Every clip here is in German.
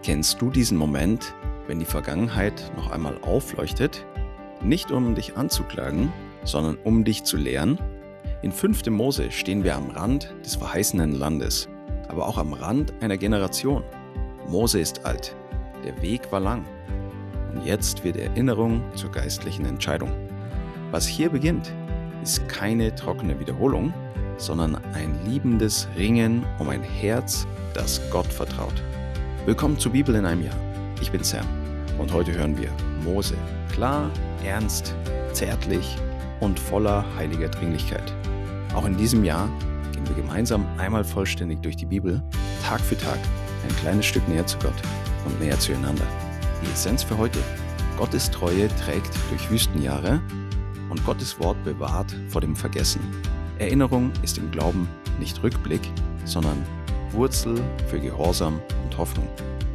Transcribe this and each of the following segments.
Kennst du diesen Moment, wenn die Vergangenheit noch einmal aufleuchtet? Nicht um dich anzuklagen, sondern um dich zu lehren? In 5. Mose stehen wir am Rand des verheißenen Landes, aber auch am Rand einer Generation. Mose ist alt, der Weg war lang und jetzt wird Erinnerung zur geistlichen Entscheidung. Was hier beginnt, ist keine trockene Wiederholung, sondern ein liebendes Ringen um ein Herz, das Gott vertraut. Willkommen zur Bibel in einem Jahr. Ich bin Sam und heute hören wir Mose. Klar, ernst, zärtlich und voller heiliger Dringlichkeit. Auch in diesem Jahr gehen wir gemeinsam einmal vollständig durch die Bibel, Tag für Tag, ein kleines Stück näher zu Gott und näher zueinander. Die Essenz für heute: Gottes Treue trägt durch Wüstenjahre und Gottes Wort bewahrt vor dem Vergessen. Erinnerung ist im Glauben nicht Rückblick, sondern Wurzel für Gehorsam und Hoffnung.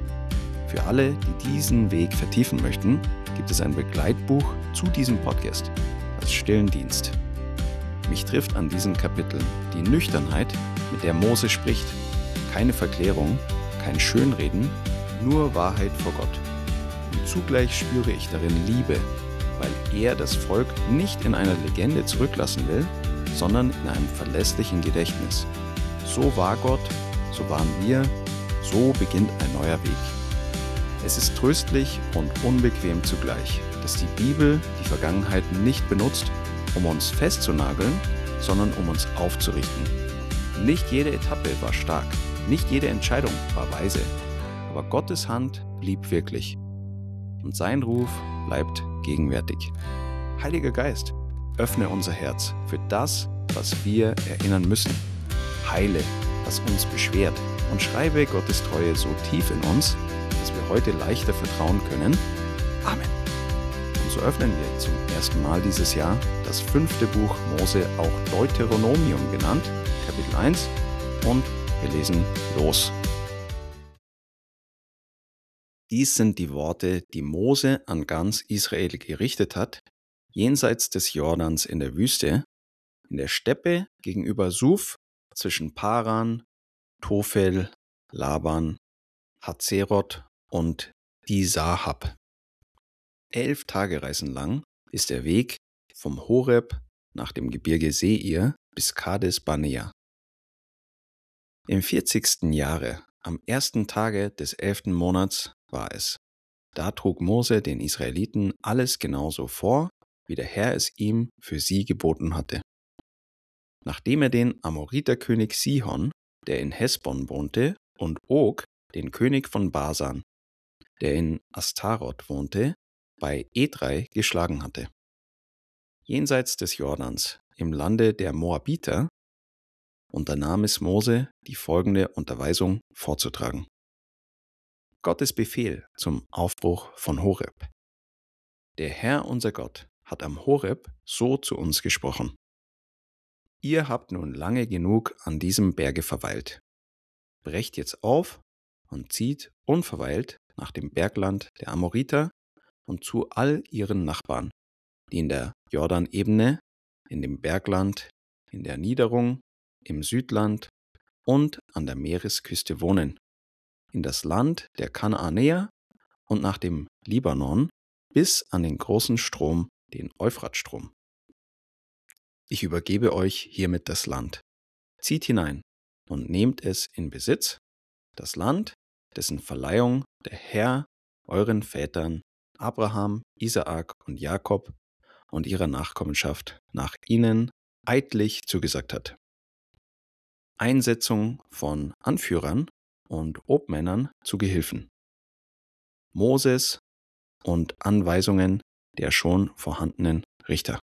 Für alle, die diesen Weg vertiefen möchten, gibt es ein Begleitbuch zu diesem Podcast als stillen Dienst. Mich trifft an diesen Kapiteln die Nüchternheit, mit der Mose spricht. Keine Verklärung, kein Schönreden, nur Wahrheit vor Gott. Und zugleich spüre ich darin Liebe, weil er das Volk nicht in einer Legende zurücklassen will, sondern in einem verlässlichen Gedächtnis. So war Gott, so waren wir, so beginnt ein neuer Weg. Es ist tröstlich und unbequem zugleich, dass die Bibel die Vergangenheit nicht benutzt, um uns festzunageln, sondern um uns aufzurichten. Nicht jede Etappe war stark, nicht jede Entscheidung war weise, aber Gottes Hand blieb wirklich und sein Ruf bleibt gegenwärtig. Heiliger Geist, öffne unser Herz für das, was wir erinnern müssen. Heile, was uns beschwert, und schreibe Gottes Treue so tief in uns, dass wir heute leichter vertrauen können. Amen. Und so öffnen wir zum ersten Mal dieses Jahr das 5. Buch Mose, auch Deuteronomium genannt, Kapitel 1, und wir lesen los. Dies sind die Worte, die Mose an ganz Israel gerichtet hat, jenseits des Jordans in der Wüste, in der Steppe gegenüber Suf, zwischen Paran, Tophel, Laban, Hazeroth und Di-Sahab. 11 Tagereisen lang ist der Weg vom Horeb nach dem Gebirge Seir bis Kades Barnea. Im 40. Jahre, am 1. Tage des 11. Monats war es. Da trug Mose den Israeliten alles genauso vor, wie der Herr es ihm für sie geboten hatte. Nachdem er den Amoriterkönig Sihon, der in Hesbon wohnte, und Og, den König von Basan, der in Astaroth wohnte, bei Edrei geschlagen hatte. Jenseits des Jordans, im Lande der Moabiter, unternahm es Mose, die folgende Unterweisung vorzutragen. Gottes Befehl zum Aufbruch von Horeb. Der Herr, unser Gott, hat am Horeb so zu uns gesprochen. Ihr habt nun lange genug an diesem Berge verweilt. Brecht jetzt auf und zieht unverweilt nach dem Bergland der Amoriter und zu all ihren Nachbarn, die in der Jordanebene, in dem Bergland, in der Niederung, im Südland und an der Meeresküste wohnen, in das Land der Kanaanäer und nach dem Libanon bis an den großen Strom, den Euphratstrom. Ich übergebe euch hiermit das Land. Zieht hinein und nehmt es in Besitz, das Land, dessen Verleihung der Herr euren Vätern Abraham, Isaak und Jakob und ihrer Nachkommenschaft nach ihnen eidlich zugesagt hat. Einsetzung von Anführern und Obmännern zu Gehilfen. Moses und Anweisungen der schon vorhandenen Richter.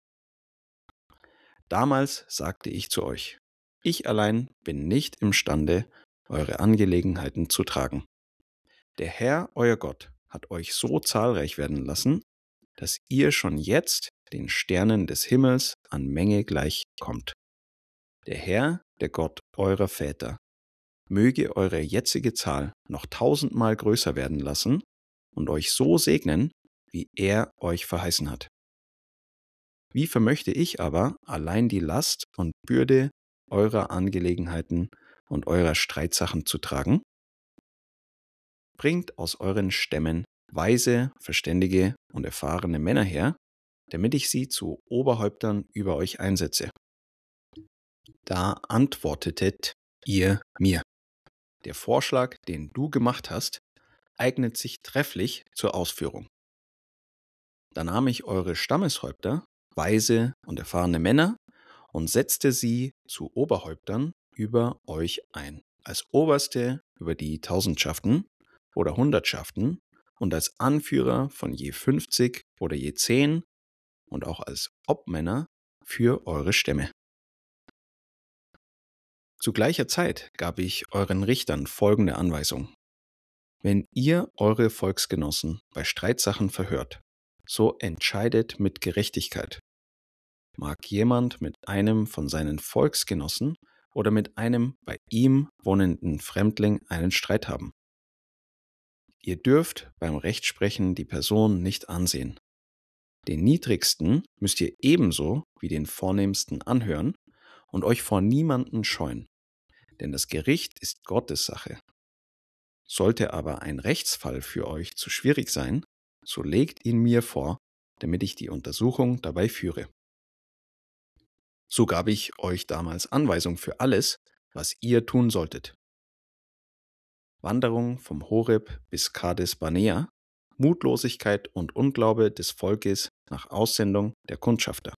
Damals sagte ich zu euch: Ich allein bin nicht imstande, eure Angelegenheiten zu tragen. Der Herr, euer Gott, hat euch so zahlreich werden lassen, dass ihr schon jetzt den Sternen des Himmels an Menge gleichkommt. Der Herr, der Gott eurer Väter, möge eure jetzige Zahl noch 1000-mal größer werden lassen und euch so segnen, wie er euch verheißen hat. Wie vermöchte ich aber allein die Last und Bürde eurer Angelegenheiten und eurer Streitsachen zu tragen? bringt aus euren Stämmen weise, verständige und erfahrene Männer her, damit ich sie zu Oberhäuptern über euch einsetze. Da antwortetet ihr mir: Der Vorschlag, den du gemacht hast, eignet sich trefflich zur Ausführung. Da nahm ich eure Stammeshäupter, weise und erfahrene Männer, und setzte sie zu Oberhäuptern über euch ein, als Oberste über die Tausendschaften oder Hundertschaften und als Anführer von je 50 oder je 10 und auch als Obmänner für eure Stämme. Zu gleicher Zeit gab ich euren Richtern folgende Anweisung: Wenn ihr eure Volksgenossen bei Streitsachen verhört, so entscheidet mit Gerechtigkeit. Mag jemand mit einem von seinen Volksgenossen oder mit einem bei ihm wohnenden Fremdling einen Streit haben. Ihr dürft beim Rechtsprechen die Person nicht ansehen. Den Niedrigsten müsst ihr ebenso wie den Vornehmsten anhören und euch vor niemanden scheuen, denn das Gericht ist Gottes Sache. Sollte aber ein Rechtsfall für euch zu schwierig sein, so legt ihn mir vor, damit ich die Untersuchung dabei führe. So gab ich euch damals Anweisung für alles, was ihr tun solltet. Wanderung vom Horeb bis Kades Barnea, Mutlosigkeit und Unglaube des Volkes nach Aussendung der Kundschafter.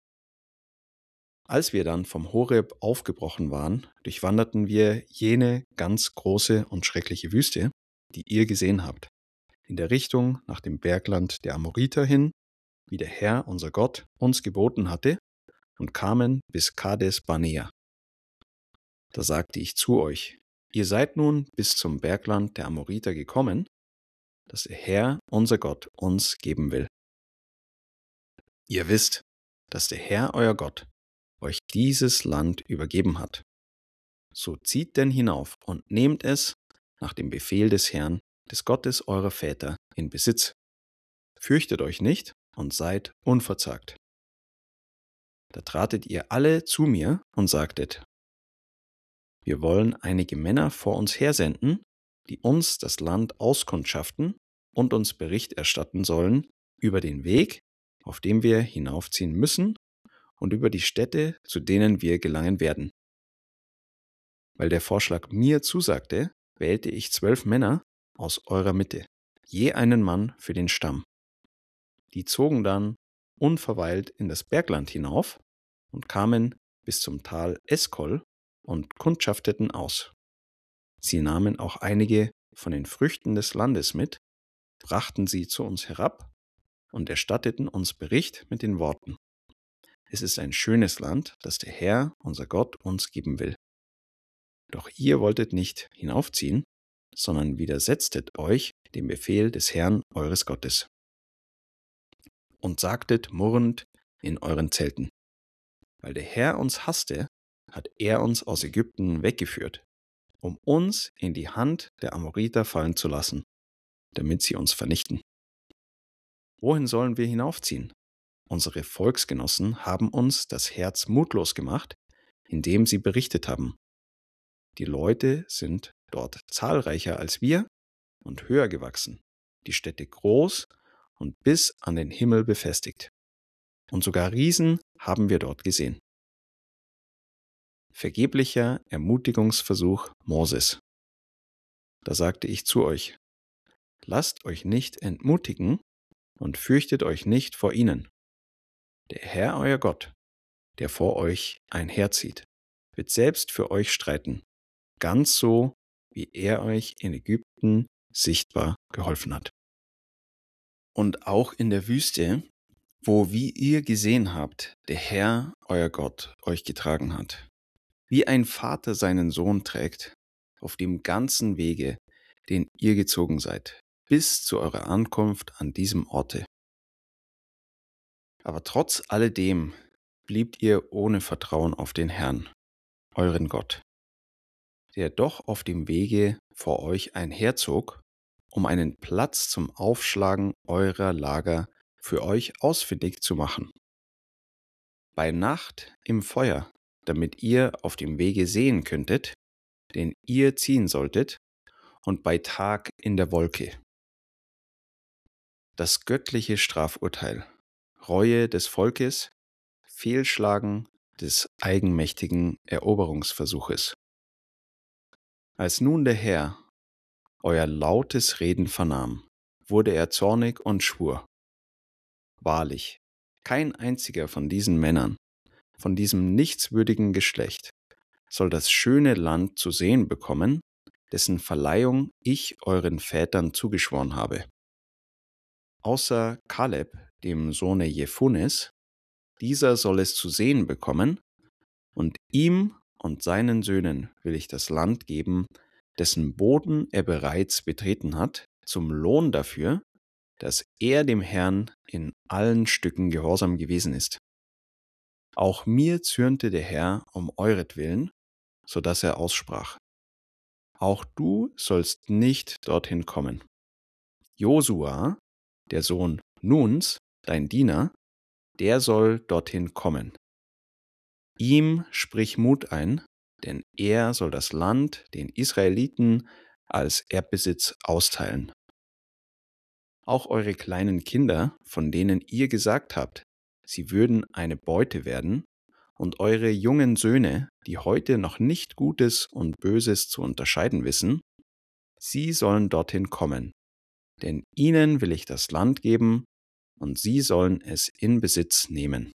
Als wir dann vom Horeb aufgebrochen waren, durchwanderten wir jene ganz große und schreckliche Wüste, die ihr gesehen habt, in der Richtung nach dem Bergland der Amoriter hin, wie der Herr, unser Gott, uns geboten hatte, und kamen bis Kades Barnea. Da sagte ich zu euch: Ihr seid nun bis zum Bergland der Amoriter gekommen, das der Herr, unser Gott, uns geben will. Ihr wisst, dass der Herr, euer Gott, euch dieses Land übergeben hat. So zieht denn hinauf und nehmt es nach dem Befehl des Herrn, des Gottes eurer Väter, in Besitz. Fürchtet euch nicht und seid unverzagt. Da tratet ihr alle zu mir und sagtet: Wir wollen einige Männer vor uns hersenden, die uns das Land auskundschaften und uns Bericht erstatten sollen über den Weg, auf dem wir hinaufziehen müssen, und über die Städte, zu denen wir gelangen werden. Weil der Vorschlag mir zusagte, wählte ich 12 Männer aus eurer Mitte, je einen Mann für den Stamm. Die zogen dann unverweilt in das Bergland hinauf und kamen bis zum Tal Eskol und kundschafteten aus. Sie nahmen auch einige von den Früchten des Landes mit, brachten sie zu uns herab und erstatteten uns Bericht mit den Worten: Es ist ein schönes Land, das der Herr, unser Gott, uns geben will. Doch ihr wolltet nicht hinaufziehen, sondern widersetztet euch dem Befehl des Herrn eures Gottes. Und sagtet murrend in euren Zelten: Weil der Herr uns hasste, hat er uns aus Ägypten weggeführt, um uns in die Hand der Amoriter fallen zu lassen, damit sie uns vernichten. Wohin sollen wir hinaufziehen? Unsere Volksgenossen haben uns das Herz mutlos gemacht, indem sie berichtet haben: Die Leute sind dort zahlreicher als wir und höher gewachsen, die Städte groß und bis an den Himmel befestigt. Und sogar Riesen haben wir dort gesehen. Vergeblicher Ermutigungsversuch Moses. Da sagte ich zu euch: Lasst euch nicht entmutigen und fürchtet euch nicht vor ihnen. Der Herr, euer Gott, der vor euch einherzieht, wird selbst für euch streiten, ganz so, wie er euch in Ägypten sichtbar geholfen hat. Und auch in der Wüste, wo, wie ihr gesehen habt, der Herr, euer Gott, euch getragen hat, wie ein Vater seinen Sohn trägt, auf dem ganzen Wege, den ihr gezogen seid, bis zu eurer Ankunft an diesem Orte. Aber trotz alledem bliebt ihr ohne Vertrauen auf den Herrn, euren Gott, der doch auf dem Wege vor euch einherzog, um einen Platz zum Aufschlagen eurer Lager für euch ausfindig zu machen. Bei Nacht im Feuer, damit ihr auf dem Wege sehen könntet, den ihr ziehen solltet, und bei Tag in der Wolke. Das göttliche Strafurteil, Reue des Volkes, Fehlschlagen des eigenmächtigen Eroberungsversuches. Als nun der Herr euer lautes Reden vernahm, wurde er zornig und schwur: Wahrlich, kein einziger von diesen Männern, von diesem nichtswürdigen Geschlecht, soll das schöne Land zu sehen bekommen, dessen Verleihung ich euren Vätern zugeschworen habe. Außer Kaleb, dem Sohne Jephunes, dieser soll es zu sehen bekommen, und ihm und seinen Söhnen will ich das Land geben, dessen Boden er bereits betreten hat, zum Lohn dafür, dass er dem Herrn in allen Stücken gehorsam gewesen ist. Auch mir zürnte der Herr um euretwillen, so dass er aussprach: Auch du sollst nicht dorthin kommen. Josua, der Sohn Nuns, dein Diener, der soll dorthin kommen. Ihm sprich Mut ein, denn er soll das Land den Israeliten als Erbbesitz austeilen. Auch eure kleinen Kinder, von denen ihr gesagt habt, sie würden eine Beute werden, und eure jungen Söhne, die heute noch nicht Gutes und Böses zu unterscheiden wissen, sie sollen dorthin kommen, denn ihnen will ich das Land geben, und sie sollen es in Besitz nehmen.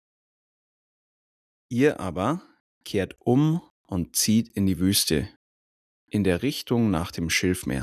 Ihr aber kehrt um und zieht in die Wüste, in der Richtung nach dem Schilfmeer.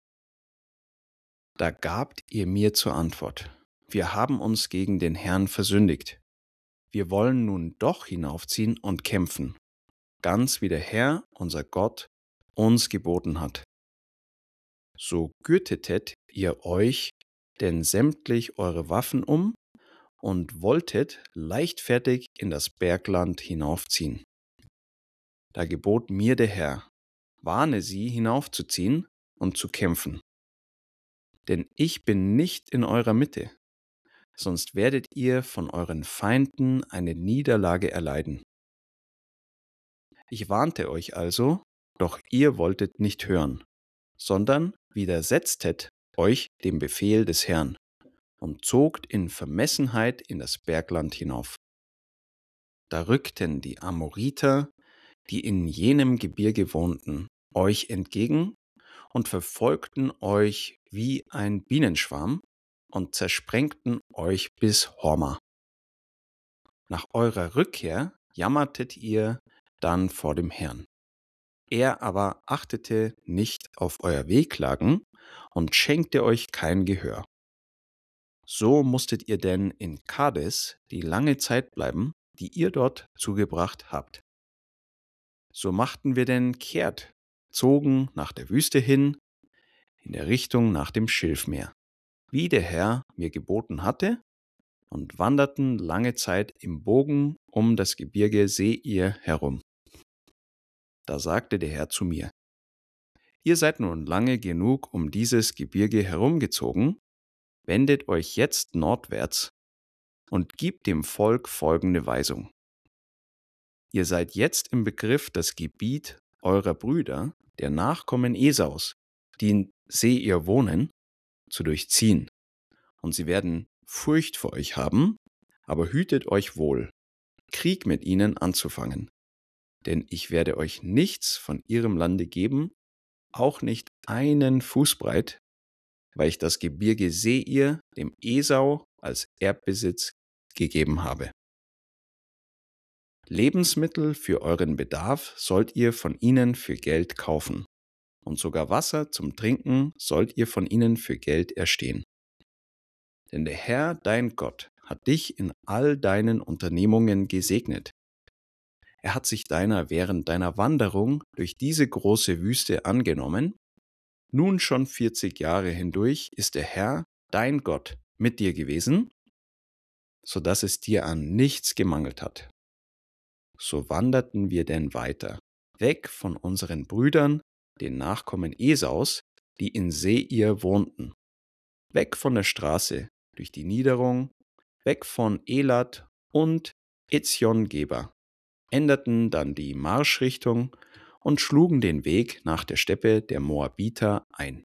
Da gabt ihr mir zur Antwort: Wir haben uns gegen den Herrn versündigt. Wir wollen nun doch hinaufziehen und kämpfen, ganz wie der Herr, unser Gott, uns geboten hat. So gürtetet ihr euch denn sämtlich eure Waffen um und wolltet leichtfertig in das Bergland hinaufziehen. Da gebot mir der Herr: Warne sie, hinaufzuziehen und zu kämpfen. Denn ich bin nicht in eurer Mitte, sonst werdet ihr von euren Feinden eine Niederlage erleiden. Ich warnte euch also, doch ihr wolltet nicht hören, sondern widersetztet euch dem Befehl des Herrn und zogt in Vermessenheit in das Bergland hinauf. Da rückten die Amoriter, die in jenem Gebirge wohnten, euch entgegen und verfolgten euch wie ein Bienenschwarm und zersprengten euch bis Horma. Nach eurer Rückkehr jammertet ihr dann vor dem Herrn. Er aber achtete nicht auf euer Wehklagen und schenkte euch kein Gehör. So musstet ihr denn in Kades die lange Zeit bleiben, die ihr dort zugebracht habt. So machten wir denn kehrt, zogen nach der Wüste hin, in der Richtung nach dem Schilfmeer, wie der Herr mir geboten hatte, und wanderten lange Zeit im Bogen um das Gebirge Seir herum. Da sagte der Herr zu mir: Ihr seid nun lange genug um dieses Gebirge herumgezogen, wendet euch jetzt nordwärts und gebt dem Volk folgende Weisung. Ihr seid jetzt im Begriff, das Gebiet eurer Brüder, der Nachkommen Esaus, die in Seir wohnen, zu durchziehen. Und sie werden Furcht vor euch haben, aber hütet euch wohl, Krieg mit ihnen anzufangen. Denn ich werde euch nichts von ihrem Lande geben, auch nicht einen Fußbreit, weil ich das Gebirge Seir dem Esau als Erbbesitz gegeben habe. Lebensmittel für euren Bedarf sollt ihr von ihnen für Geld kaufen, und sogar Wasser zum Trinken sollt ihr von ihnen für Geld erstehen. Denn der Herr, dein Gott, hat dich in all deinen Unternehmungen gesegnet. Er hat sich deiner während deiner Wanderung durch diese große Wüste angenommen. Nun schon 40 Jahre hindurch ist der Herr, dein Gott, mit dir gewesen, so dass es dir an nichts gemangelt hat. So wanderten wir denn weiter, weg von unseren Brüdern, den Nachkommen Esaus, die in Seir wohnten, weg von der Straße, durch die Niederung, weg von Elat und Eziongeber, änderten dann die Marschrichtung und schlugen den Weg nach der Steppe der Moabiter ein.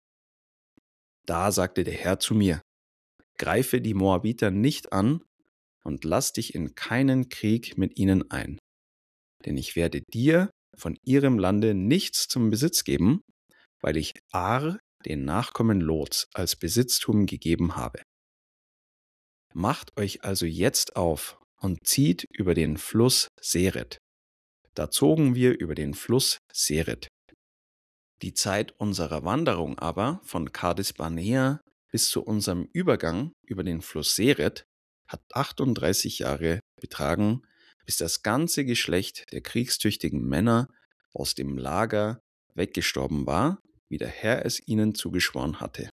Da sagte der Herr zu mir: Greife die Moabiter nicht an und lass dich in keinen Krieg mit ihnen ein. Denn ich werde dir von ihrem Lande nichts zum Besitz geben, weil ich Ar, den Nachkommen Lots, als Besitztum gegeben habe. Macht euch also jetzt auf und zieht über den Fluss Seret. Da zogen wir über den Fluss Seret. Die Zeit unserer Wanderung aber von Kades Barnea bis zu unserem Übergang über den Fluss Seret hat 38 Jahre betragen, bis das ganze Geschlecht der kriegstüchtigen Männer aus dem Lager weggestorben war, wie der Herr es ihnen zugeschworen hatte.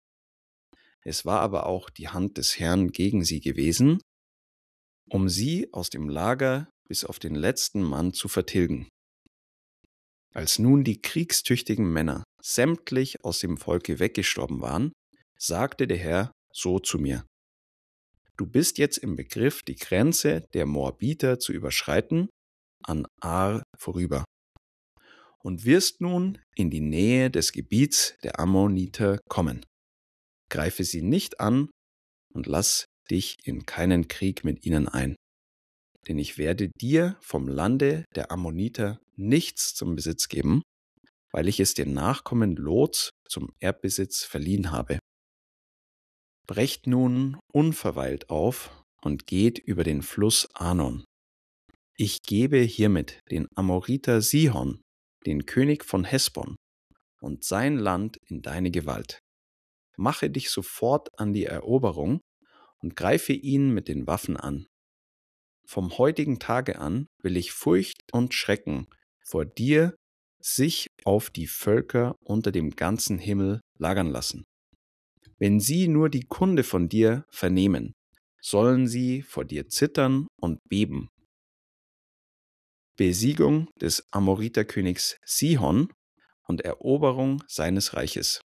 Es war aber auch die Hand des Herrn gegen sie gewesen, um sie aus dem Lager bis auf den letzten Mann zu vertilgen. Als nun die kriegstüchtigen Männer sämtlich aus dem Volke weggestorben waren, sagte der Herr so zu mir: Du bist jetzt im Begriff, die Grenze der Moabiter zu überschreiten, an Ar vorüber, und wirst nun in die Nähe des Gebiets der Ammoniter kommen. Greife sie nicht an und lass dich in keinen Krieg mit ihnen ein. Denn ich werde dir vom Lande der Ammoniter nichts zum Besitz geben, weil ich es den Nachkommen Lots zum Erbbesitz verliehen habe. Brecht nun unverweilt auf und geht über den Fluss Arnon. Ich gebe hiermit den Amoriter Sihon, den König von Hesbon, und sein Land in deine Gewalt. Mache dich sofort an die Eroberung und greife ihn mit den Waffen an. Vom heutigen Tage an will ich Furcht und Schrecken vor dir sich auf die Völker unter dem ganzen Himmel lagern lassen. Wenn sie nur die Kunde von dir vernehmen, sollen sie vor dir zittern und beben. Besiegung des Amoriterkönigs Sihon und Eroberung seines Reiches.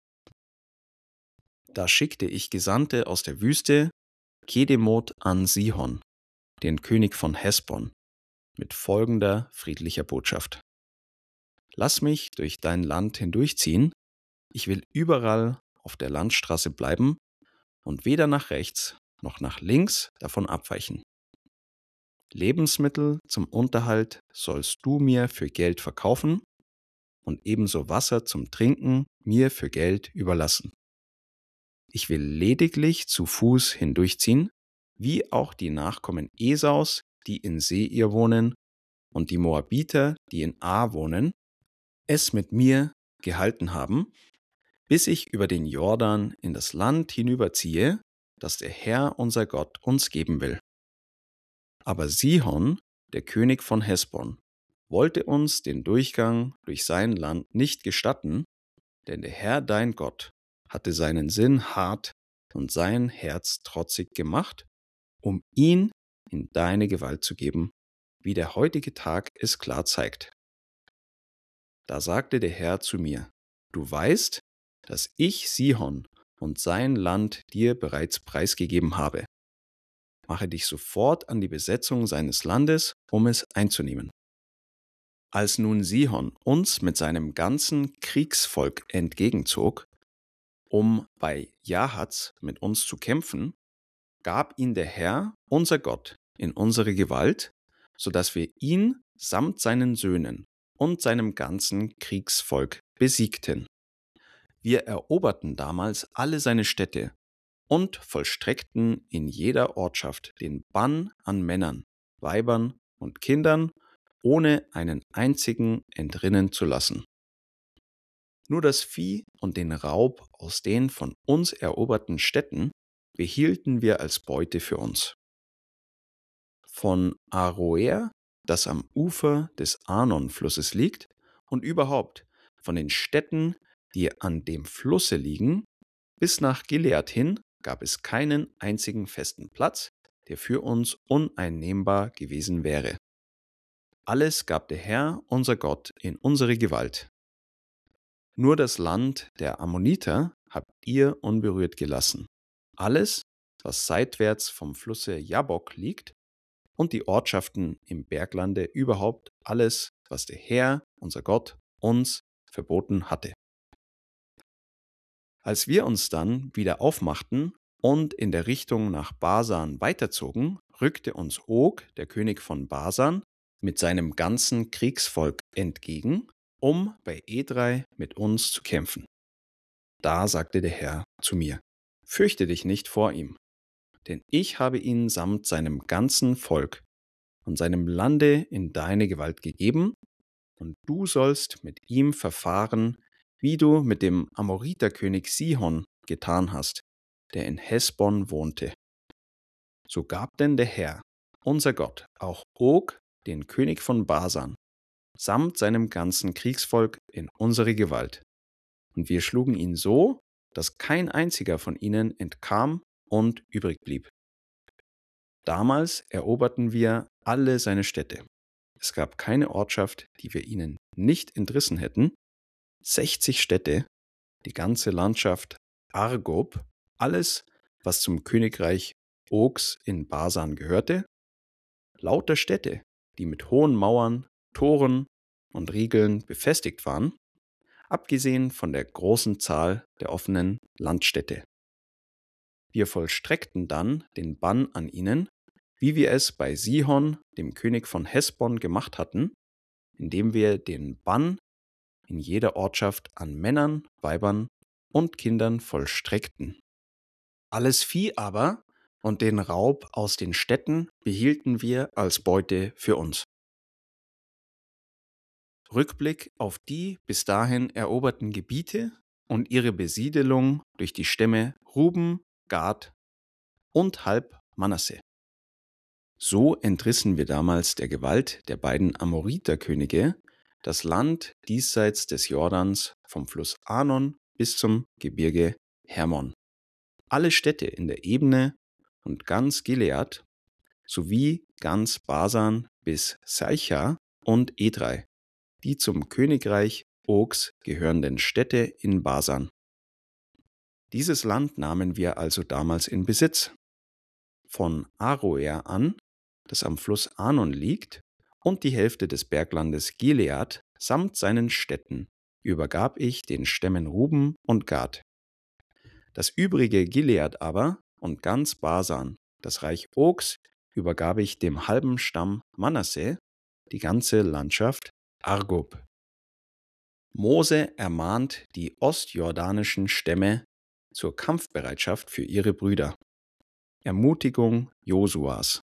Da schickte ich Gesandte aus der Wüste, Kedemot an Sihon, den König von Hesbon, mit folgender friedlicher Botschaft: Lass mich durch dein Land hindurchziehen, ich will überall auf der Landstraße bleiben und weder nach rechts noch nach links davon abweichen. Lebensmittel zum Unterhalt sollst du mir für Geld verkaufen und ebenso Wasser zum Trinken mir für Geld überlassen. Ich will lediglich zu Fuß hindurchziehen, wie auch die Nachkommen Esaus, die in Seir wohnen, und die Moabiter, die in Ar wohnen, es mit mir gehalten haben, bis ich über den Jordan in das Land hinüberziehe, das der Herr unser Gott uns geben will. Aber Sihon, der König von Hesbon, wollte uns den Durchgang durch sein Land nicht gestatten, denn der Herr dein Gott hatte seinen Sinn hart und sein Herz trotzig gemacht, um ihn in deine Gewalt zu geben, wie der heutige Tag es klar zeigt. Da sagte der Herr zu mir: Du weißt, dass ich Sihon und sein Land dir bereits preisgegeben habe. Mache dich sofort an die Besetzung seines Landes, um es einzunehmen. Als nun Sihon uns mit seinem ganzen Kriegsvolk entgegenzog, um bei Jahaz mit uns zu kämpfen, gab ihn der Herr, unser Gott, in unsere Gewalt, so dass wir ihn samt seinen Söhnen und seinem ganzen Kriegsvolk besiegten. Wir eroberten damals alle seine Städte und vollstreckten in jeder Ortschaft den Bann an Männern, Weibern und Kindern, ohne einen einzigen entrinnen zu lassen. Nur das Vieh und den Raub aus den von uns eroberten Städten behielten wir als Beute für uns. Von Aroer, das am Ufer des Arnon-Flusses liegt, und überhaupt von den Städten, die an dem Flusse liegen, bis nach Gilead hin, gab es keinen einzigen festen Platz, der für uns uneinnehmbar gewesen wäre. Alles gab der Herr, unser Gott, in unsere Gewalt. Nur das Land der Ammoniter habt ihr unberührt gelassen. Alles, was seitwärts vom Flusse Jabbok liegt, und die Ortschaften im Berglande, überhaupt alles, was der Herr, unser Gott, uns verboten hatte. Als wir uns dann wieder aufmachten und in der Richtung nach Basan weiterzogen, rückte uns Og, der König von Basan, mit seinem ganzen Kriegsvolk entgegen, um bei Edrei mit uns zu kämpfen. Da sagte der Herr zu mir: Fürchte dich nicht vor ihm, denn ich habe ihn samt seinem ganzen Volk und seinem Lande in deine Gewalt gegeben, und du sollst mit ihm verfahren, wie du mit dem Amoriterkönig Sihon getan hast, der in Hesbon wohnte. So gab denn der Herr, unser Gott, auch Og, den König von Basan, samt seinem ganzen Kriegsvolk in unsere Gewalt. Und wir schlugen ihn so, dass kein einziger von ihnen entkam und übrig blieb. Damals eroberten wir alle seine Städte. Es gab keine Ortschaft, die wir ihnen nicht entrissen hätten. 60 Städte, die ganze Landschaft Argob, alles, was zum Königreich Ogs in Basan gehörte, lauter Städte, die mit hohen Mauern, Toren und Riegeln befestigt waren, abgesehen von der großen Zahl der offenen Landstädte. Wir vollstreckten dann den Bann an ihnen, wie wir es bei Sihon, dem König von Hesbon, gemacht hatten, indem wir den Bann in jeder Ortschaft an Männern, Weibern und Kindern vollstreckten. Alles Vieh aber und den Raub aus den Städten behielten wir als Beute für uns. Rückblick auf die bis dahin eroberten Gebiete und ihre Besiedelung durch die Stämme Ruben, Gad und halb Manasse. So entrissen wir damals der Gewalt der beiden Amoriterkönige das Land diesseits des Jordans vom Fluss Arnon bis zum Gebirge Hermon, alle Städte in der Ebene und ganz Gilead, sowie ganz Basan bis Seicha und Edrei, die zum Königreich Ogs gehörenden Städte in Basan. Dieses Land nahmen wir also damals in Besitz. Von Aroer an, das am Fluss Arnon liegt, und die Hälfte des Berglandes Gilead samt seinen Städten übergab ich den Stämmen Ruben und Gad. Das übrige Gilead aber und ganz Basan, das Reich Ogs, übergab ich dem halben Stamm Manasse, die ganze Landschaft Argob. Mose ermahnt die ostjordanischen Stämme zur Kampfbereitschaft für ihre Brüder. Ermutigung Josuas.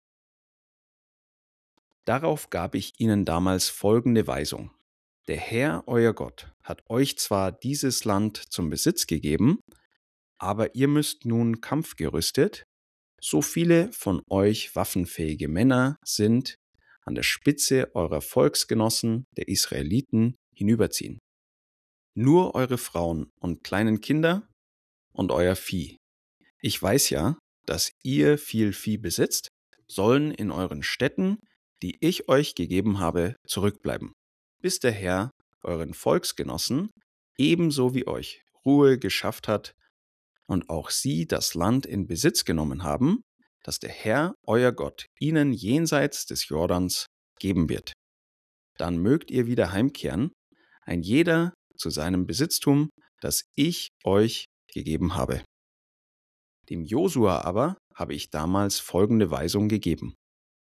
Darauf gab ich ihnen damals folgende Weisung: Der Herr, euer Gott, hat euch zwar dieses Land zum Besitz gegeben, aber ihr müsst nun kampfgerüstet, so viele von euch waffenfähige Männer sind, an der Spitze eurer Volksgenossen, der Israeliten, hinüberziehen. Nur eure Frauen und kleinen Kinder und euer Vieh. Ich weiß ja, dass ihr viel Vieh besitzt, sollen in euren Städten, die ich euch gegeben habe, zurückbleiben, bis der Herr euren Volksgenossen ebenso wie euch Ruhe geschafft hat und auch sie das Land in Besitz genommen haben, das der Herr, euer Gott, ihnen jenseits des Jordans geben wird. Dann mögt ihr wieder heimkehren, ein jeder zu seinem Besitztum, das ich euch gegeben habe. Dem Josua aber habe ich damals folgende Weisung gegeben: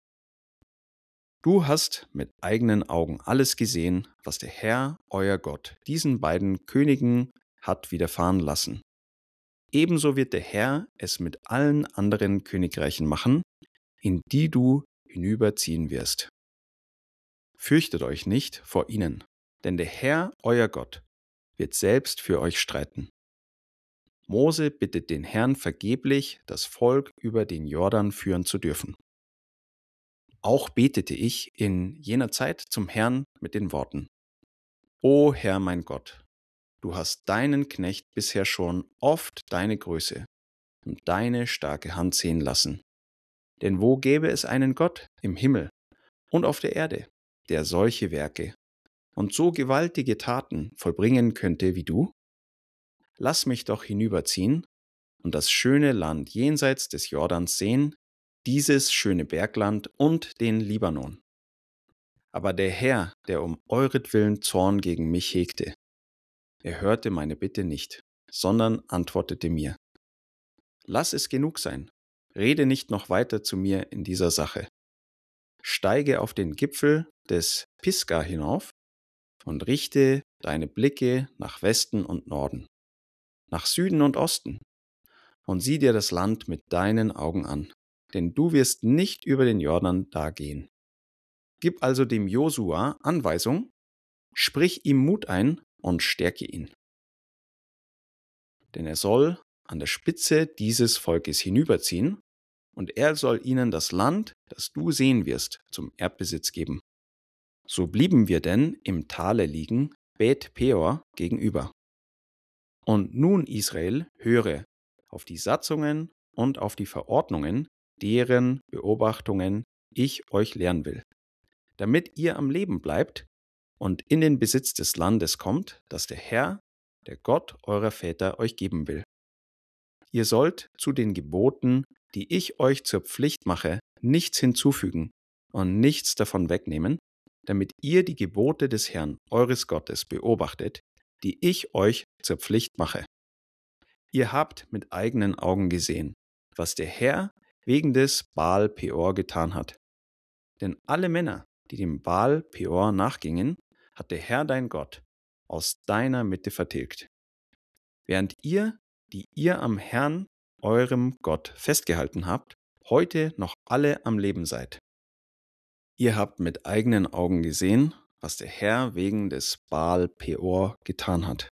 Du hast mit eigenen Augen alles gesehen, was der Herr, euer Gott, diesen beiden Königen hat widerfahren lassen. Ebenso wird der Herr es mit allen anderen Königreichen machen, in die du hinüberziehen wirst. Fürchtet euch nicht vor ihnen, denn der Herr, euer Gott, wird selbst für euch streiten. Mose bittet den Herrn vergeblich, das Volk über den Jordan führen zu dürfen. Auch betete ich in jener Zeit zum Herrn mit den Worten: O Herr mein Gott, du hast deinen Knecht bisher schon oft deine Größe und deine starke Hand sehen lassen. Denn wo gäbe es einen Gott im Himmel und auf der Erde, der solche Werke und so gewaltige Taten vollbringen könnte wie du? Lass mich doch hinüberziehen und das schöne Land jenseits des Jordans sehen, dieses schöne Bergland und den Libanon. Aber der Herr, der um euretwillen Zorn gegen mich hegte, er hörte meine Bitte nicht, sondern antwortete mir: Lass es genug sein. Rede nicht noch weiter zu mir in dieser Sache. Steige auf den Gipfel des Pisgah hinauf und richte deine Blicke nach Westen und Norden, nach Süden und Osten, und sieh dir das Land mit deinen Augen an, denn du wirst nicht über den Jordan da gehen. Gib also dem Josua Anweisung, sprich ihm Mut ein und stärke ihn. Denn er soll an der Spitze dieses Volkes hinüberziehen, und er soll ihnen das Land, das du sehen wirst, zum Erbbesitz geben. So blieben wir denn im Tale liegen, Bet Peor gegenüber. Und nun, Israel, höre auf die Satzungen und auf die Verordnungen, deren Beobachtungen ich euch lehren will, damit ihr am Leben bleibt und in den Besitz des Landes kommt, das der Herr, der Gott eurer Väter euch geben will. Ihr sollt zu den Geboten, die ich euch zur Pflicht mache, nichts hinzufügen und nichts davon wegnehmen, damit ihr die Gebote des Herrn eures Gottes beobachtet, die ich euch zur Pflicht mache. Ihr habt mit eigenen Augen gesehen, was der Herr wegen des Baal Peor getan hat. Denn alle Männer, die dem Baal Peor nachgingen, hat der Herr dein Gott aus deiner Mitte vertilgt. Während ihr, die ihr am Herrn, eurem Gott, festgehalten habt, heute noch alle am Leben seid. Ihr habt mit eigenen Augen gesehen, was der Herr wegen des Baal Peor getan hat.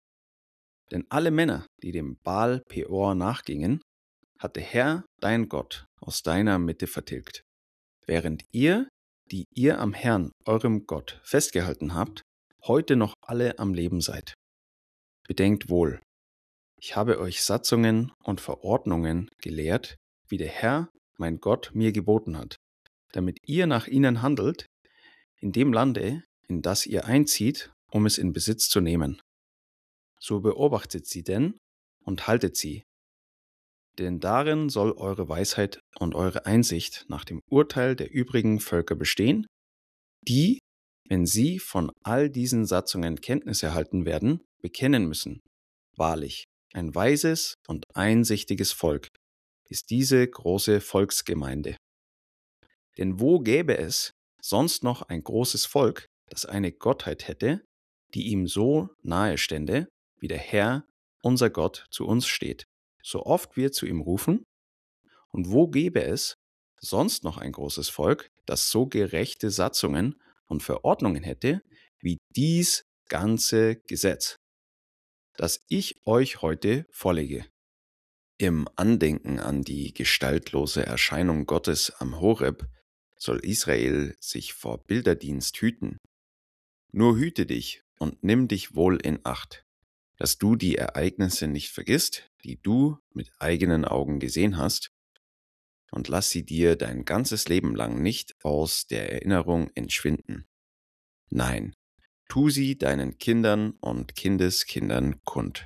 Denn alle Männer, die dem Baal Peor nachgingen, hat der Herr, dein Gott, aus deiner Mitte vertilgt. Während ihr, die ihr am Herrn, eurem Gott, festgehalten habt, heute noch alle am Leben seid. Bedenkt wohl, ich habe euch Satzungen und Verordnungen gelehrt, wie der Herr, mein Gott, mir geboten hat, damit ihr nach ihnen handelt, in dem Lande, in das ihr einzieht, um es in Besitz zu nehmen. So beobachtet sie denn und haltet sie, denn darin soll eure Weisheit und eure Einsicht nach dem Urteil der übrigen Völker bestehen, die, wenn sie von all diesen Satzungen Kenntnis erhalten werden, bekennen müssen: Wahrlich, ein weises und einsichtiges Volk ist diese große Volksgemeinde. Denn wo gäbe es sonst noch ein großes Volk, das eine Gottheit hätte, die ihm so nahe stände, wie der Herr, unser Gott, zu uns steht, so oft wir zu ihm rufen? Und wo gäbe es sonst noch ein großes Volk, das so gerechte Satzungen und Verordnungen hätte, wie dies ganze Gesetz, das ich euch heute vorlege? Im Andenken an die gestaltlose Erscheinung Gottes am Horeb soll Israel sich vor Bilderdienst hüten. Nur hüte dich und nimm dich wohl in Acht, dass du die Ereignisse nicht vergisst, die du mit eigenen Augen gesehen hast, und lass sie dir dein ganzes Leben lang nicht aus der Erinnerung entschwinden. Nein, tu sie deinen Kindern und Kindeskindern kund.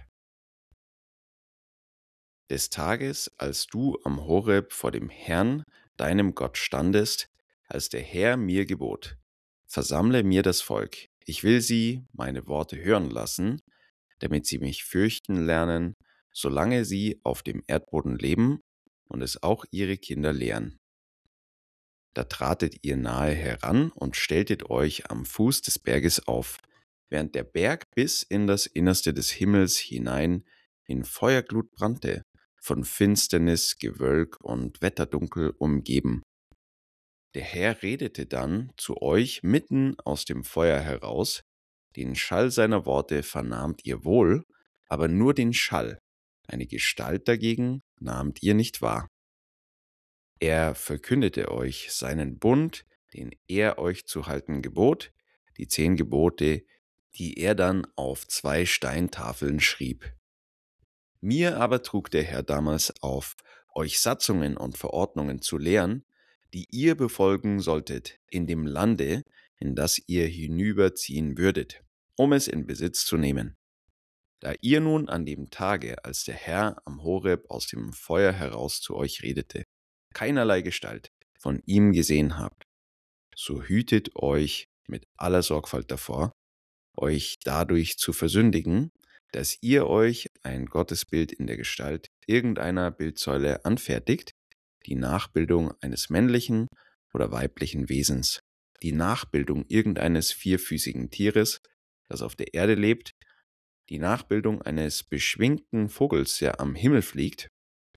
Des Tages, als du am Horeb vor dem Herrn, deinem Gott, standest, als der Herr mir gebot: Versammle mir das Volk, ich will sie meine Worte hören lassen, damit sie mich fürchten lernen, solange sie auf dem Erdboden leben und es auch ihre Kinder lehren. Da tratet ihr nahe heran und stelltet euch am Fuß des Berges auf, während der Berg bis in das Innerste des Himmels hinein in Feuerglut brannte, von Finsternis, Gewölk und Wetterdunkel umgeben. Der Herr redete dann zu euch mitten aus dem Feuer heraus, den Schall seiner Worte vernahmt ihr wohl, aber nur den Schall, eine Gestalt dagegen nahmt ihr nicht wahr. Er verkündete euch seinen Bund, den er euch zu halten gebot, die 10 Gebote, die er dann auf 2 Steintafeln schrieb. Mir aber trug der Herr damals auf, euch Satzungen und Verordnungen zu lehren, die ihr befolgen solltet in dem Lande, in das ihr hinüberziehen würdet, um es in Besitz zu nehmen. Da ihr nun an dem Tage, als der Herr am Horeb aus dem Feuer heraus zu euch redete, keinerlei Gestalt von ihm gesehen habt, so hütet euch mit aller Sorgfalt davor, euch dadurch zu versündigen, dass ihr euch ein Gottesbild in der Gestalt irgendeiner Bildsäule anfertigt, die Nachbildung eines männlichen oder weiblichen Wesens, die Nachbildung irgendeines vierfüßigen Tieres, das auf der Erde lebt, die Nachbildung eines beschwingten Vogels, der am Himmel fliegt,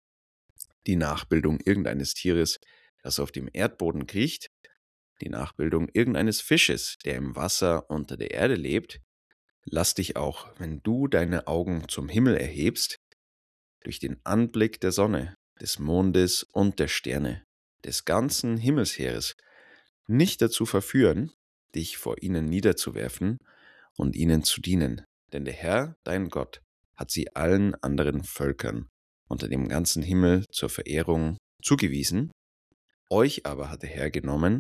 die Nachbildung irgendeines Tieres, das auf dem Erdboden kriecht, die Nachbildung irgendeines Fisches, der im Wasser unter der Erde lebt. Lass dich auch, wenn du deine Augen zum Himmel erhebst, durch den Anblick der Sonne, des Mondes und der Sterne, des ganzen Himmelsheeres, nicht dazu verführen, dich vor ihnen niederzuwerfen und ihnen zu dienen. Denn der Herr, dein Gott, hat sie allen anderen Völkern unter dem ganzen Himmel zur Verehrung zugewiesen. Euch aber hat der Herr genommen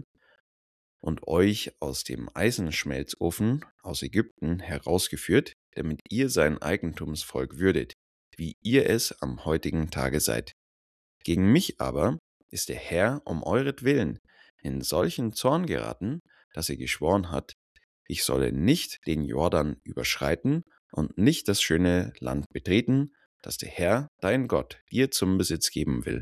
und euch aus dem Eisenschmelzofen aus Ägypten herausgeführt, damit ihr sein Eigentumsvolk würdet, wie ihr es am heutigen Tage seid. Gegen mich aber ist der Herr um euretwillen in solchen Zorn geraten, dass er geschworen hat, ich solle nicht den Jordan überschreiten und nicht das schöne Land betreten, das der Herr, dein Gott, dir zum Besitz geben will,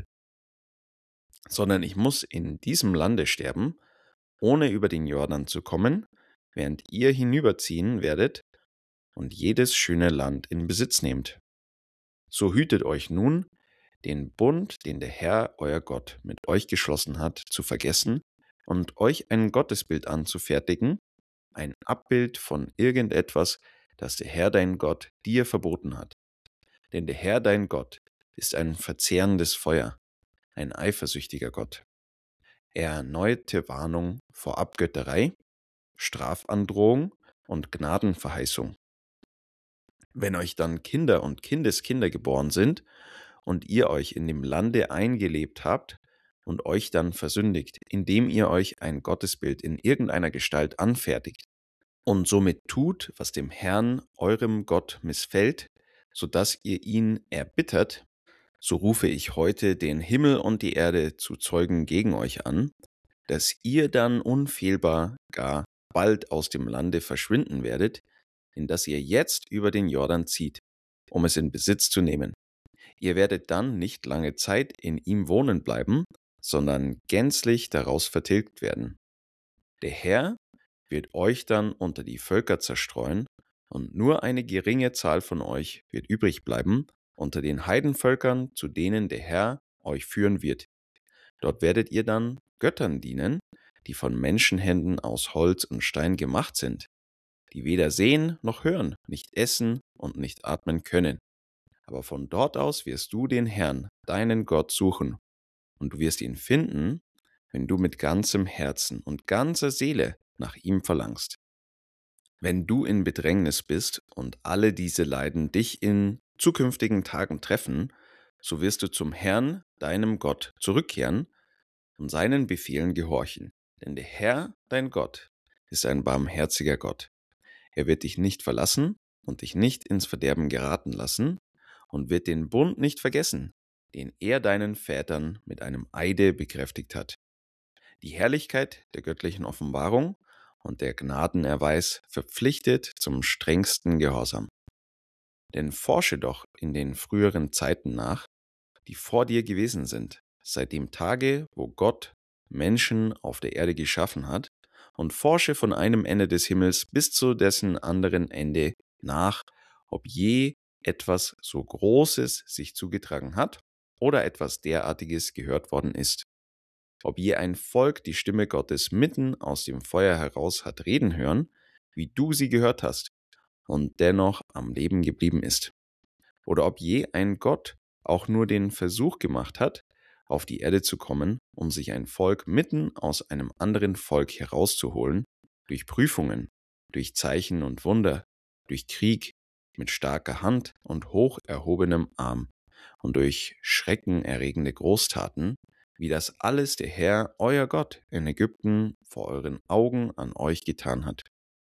sondern ich muss in diesem Lande sterben, ohne über den Jordan zu kommen, während ihr hinüberziehen werdet und jedes schöne Land in Besitz nehmt. So hütet euch nun, den Bund, den der Herr, euer Gott, mit euch geschlossen hat, zu vergessen und euch ein Gottesbild anzufertigen, ein Abbild von irgendetwas, das der Herr, dein Gott, dir verboten hat. Denn der Herr, dein Gott, ist ein verzehrendes Feuer, ein eifersüchtiger Gott. Er erneuerte Warnung vor Abgötterei, Strafandrohung und Gnadenverheißung. Wenn euch dann Kinder und Kindeskinder geboren sind und ihr euch in dem Lande eingelebt habt und euch dann versündigt, indem ihr euch ein Gottesbild in irgendeiner Gestalt anfertigt und somit tut, was dem Herrn, eurem Gott, missfällt, so dass ihr ihn erbittert, so rufe ich heute den Himmel und die Erde zu Zeugen gegen euch an, dass ihr dann unfehlbar gar bald aus dem Lande verschwinden werdet, in das ihr jetzt über den Jordan zieht, um es in Besitz zu nehmen. Ihr werdet dann nicht lange Zeit in ihm wohnen bleiben, sondern gänzlich daraus vertilgt werden. Der Herr wird euch dann unter die Völker zerstreuen, und nur eine geringe Zahl von euch wird übrig bleiben unter den Heidenvölkern, zu denen der Herr euch führen wird. Dort werdet ihr dann Göttern dienen, die von Menschenhänden aus Holz und Stein gemacht sind, die weder sehen noch hören, nicht essen und nicht atmen können. Aber von dort aus wirst du den Herrn, deinen Gott, suchen, und du wirst ihn finden, wenn du mit ganzem Herzen und ganzer Seele nach ihm verlangst. Wenn du in Bedrängnis bist und alle diese Leiden dich in zukünftigen Tagen treffen, so wirst du zum Herrn, deinem Gott, zurückkehren und seinen Befehlen gehorchen. Denn der Herr, dein Gott, ist ein barmherziger Gott. Er wird dich nicht verlassen und dich nicht ins Verderben geraten lassen und wird den Bund nicht vergessen, den er deinen Vätern mit einem Eide bekräftigt hat. Die Herrlichkeit der göttlichen Offenbarung und der Gnadenerweis verpflichtet zum strengsten Gehorsam. Denn forsche doch in den früheren Zeiten nach, die vor dir gewesen sind, seit dem Tage, wo Gott Menschen auf der Erde geschaffen hat, und forsche von einem Ende des Himmels bis zu dessen anderen Ende nach, ob je etwas so Großes sich zugetragen hat oder etwas derartiges gehört worden ist. Ob je ein Volk die Stimme Gottes mitten aus dem Feuer heraus hat reden hören, wie du sie gehört hast, und dennoch am Leben geblieben ist. Oder ob je ein Gott auch nur den Versuch gemacht hat, auf die Erde zu kommen, um sich ein Volk mitten aus einem anderen Volk herauszuholen, durch Prüfungen, durch Zeichen und Wunder, durch Krieg, mit starker Hand und hoch erhobenem Arm und durch schreckenerregende Großtaten, wie das alles der Herr, euer Gott, in Ägypten vor euren Augen an euch getan hat.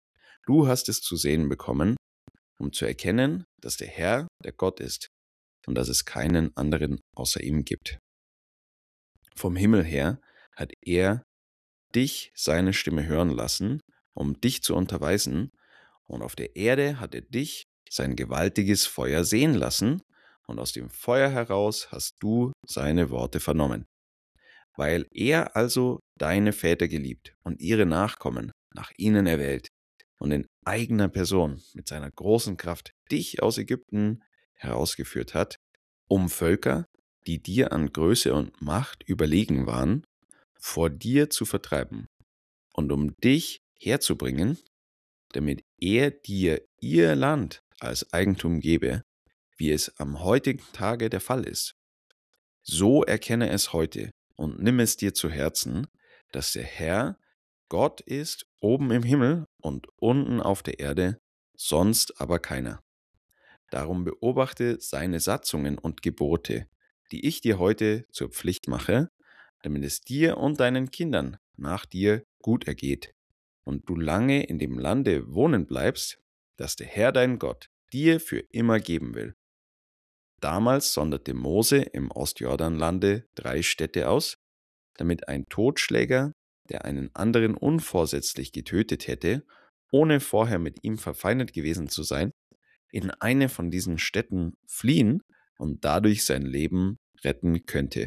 Du hast es zu sehen bekommen, um zu erkennen, dass der Herr der Gott ist und dass es keinen anderen außer ihm gibt. Vom Himmel her hat er dich seine Stimme hören lassen, um dich zu unterweisen, und auf der Erde hat er dich sein gewaltiges Feuer sehen lassen, und aus dem Feuer heraus hast du seine Worte vernommen. Weil er also deine Väter geliebt und ihre Nachkommen nach ihnen erwählt und in eigener Person mit seiner großen Kraft dich aus Ägypten herausgeführt hat, um Völker, die dir an Größe und Macht überlegen waren, vor dir zu vertreiben und um dich herzubringen, damit er dir ihr Land als Eigentum gebe, wie es am heutigen Tage der Fall ist. So erkenne es heute und nimm es dir zu Herzen, dass der Herr Gott ist oben im Himmel und unten auf der Erde, sonst aber keiner. Darum beobachte seine Satzungen und Gebote, die ich dir heute zur Pflicht mache, damit es dir und deinen Kindern nach dir gut ergeht und du lange in dem Lande wohnen bleibst, das der Herr dein Gott dir für immer geben will. Damals sonderte Mose im Ostjordanlande 3 Städte aus, damit ein Totschläger, der einen anderen unvorsätzlich getötet hätte, ohne vorher mit ihm verfeindet gewesen zu sein, in eine von diesen Städten fliehen und dadurch sein Leben retten könnte.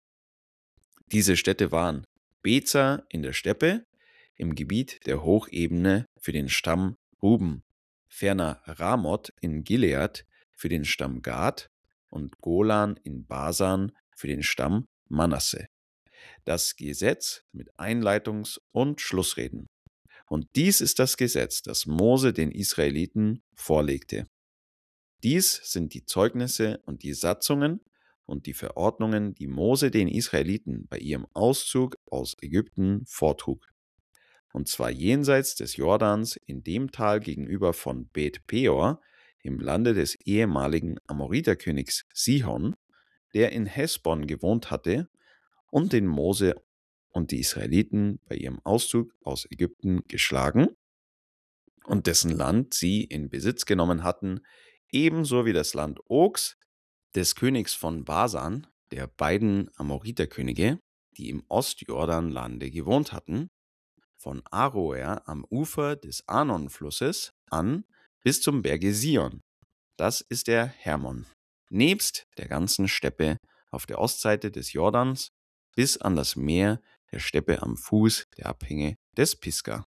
Diese Städte waren Bezer in der Steppe, im Gebiet der Hochebene für den Stamm Ruben, ferner Ramoth in Gilead für den Stamm Gad und Golan in Basan für den Stamm Manasse. Das Gesetz mit Einleitungs- und Schlussreden. Und dies ist das Gesetz, das Mose den Israeliten vorlegte. Dies sind die Zeugnisse und die Satzungen und die Verordnungen, die Mose den Israeliten bei ihrem Auszug aus Ägypten vortrug. Und zwar jenseits des Jordans in dem Tal gegenüber von Bet Peor im Lande des ehemaligen Amoriterkönigs Sihon, der in Hesbon gewohnt hatte und den Mose und die Israeliten bei ihrem Auszug aus Ägypten geschlagen und dessen Land sie in Besitz genommen hatten, ebenso wie das Land Ogs des Königs von Basan, der beiden Amoriterkönige, die im Ostjordanlande gewohnt hatten, von Aroer am Ufer des Arnon-Flusses an bis zum Berge Sion. Das ist der Hermon, nebst der ganzen Steppe auf der Ostseite des Jordans bis an das Meer der Steppe am Fuß der Abhänge des Pisgah.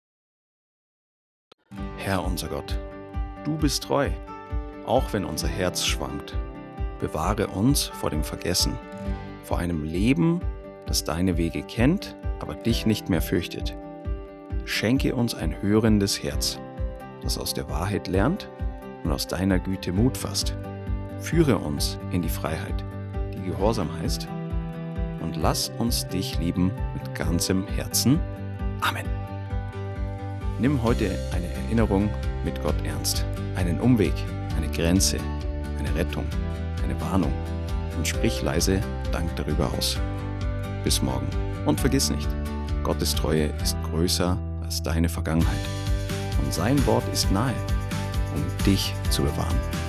Herr unser Gott, du bist treu, auch wenn unser Herz schwankt. Bewahre uns vor dem Vergessen, vor einem Leben, das deine Wege kennt, aber dich nicht mehr fürchtet. Schenke uns ein hörendes Herz, das aus der Wahrheit lernt und aus deiner Güte Mut fasst. Führe uns in die Freiheit, die Gehorsam heißt, und lass uns dich lieben mit ganzem Herzen. Amen. Nimm heute eine Erinnerung mit Gott ernst, einen Umweg, eine Grenze, eine Rettung, eine Warnung und sprich leise Dank darüber aus. Bis morgen und vergiss nicht, Gottes Treue ist größer als deine Vergangenheit und sein Wort ist nahe, um dich zu bewahren.